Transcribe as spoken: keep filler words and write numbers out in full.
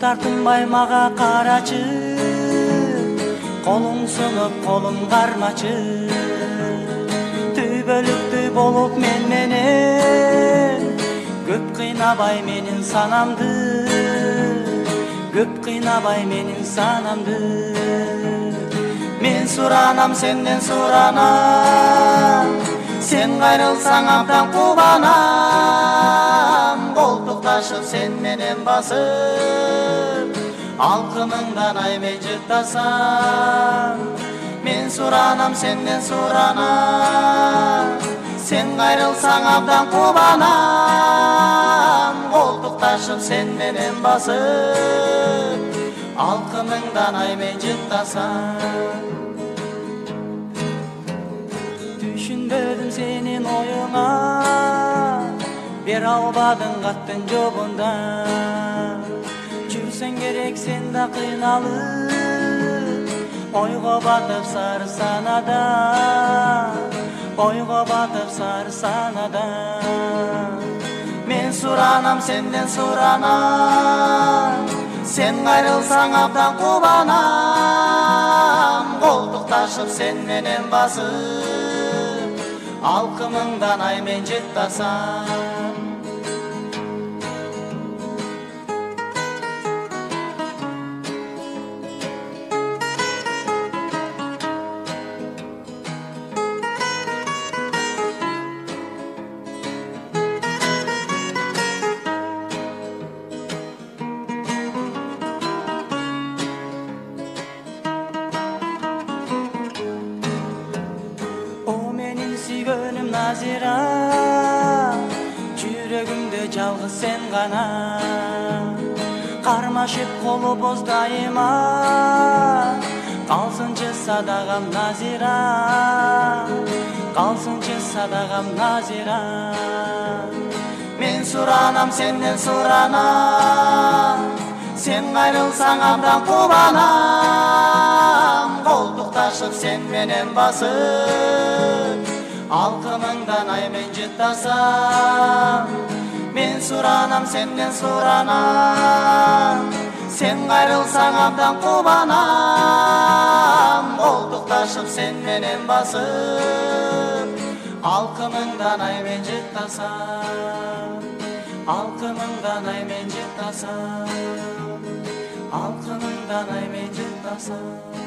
тартынбай мага карачы, колуң сынып колум кармачы. Түбөлүктүү болуп мен менен, көп кыйнабай менин санамды, көп кыйнабай менин санамды. Мен суранам сенден суранам, сен кайрылсаң абдан кубанам. Колтукташып сен менен басып, алкымыңдан аймей жыктасам. Мен суранам сенден суранам, сен кайрылсаң абдан кубанам. Колтукташып сен менен басып, алкымыңдан аймей жыктасам. Түшүнбөдүм сенин оюңа, бере албадың каттын жобунда. Жүрсең керек сен да кыйналып, ойго батып сары санада, ойго батып сары санада. Мен суранам сенден суранам, сен кайрылсаң абдан кубанам. Колтукташып сен менен басып, алкымыңдан аймен жыктасам. Сүйгөнүм Назира, жүрөгүмдө жалгыз сен гана. Кармашып колубуз дайыма, калсынчы садагам Назира, калсынчы садагам Назира. Мен суранам сенден суранам, сен кайрылсаң абдан кубанам. Колтукташып сен менен басып, алкымыңдан аймен жыктасам. Мен суранам сенден суранам, сен кайрылсаң абдан кубанам. Колтукташып сен менен басып, алкымыңдан аймен жыктасам. Алкымыңдан аймен жыктасам, алкымыңдан аймен жыктасам.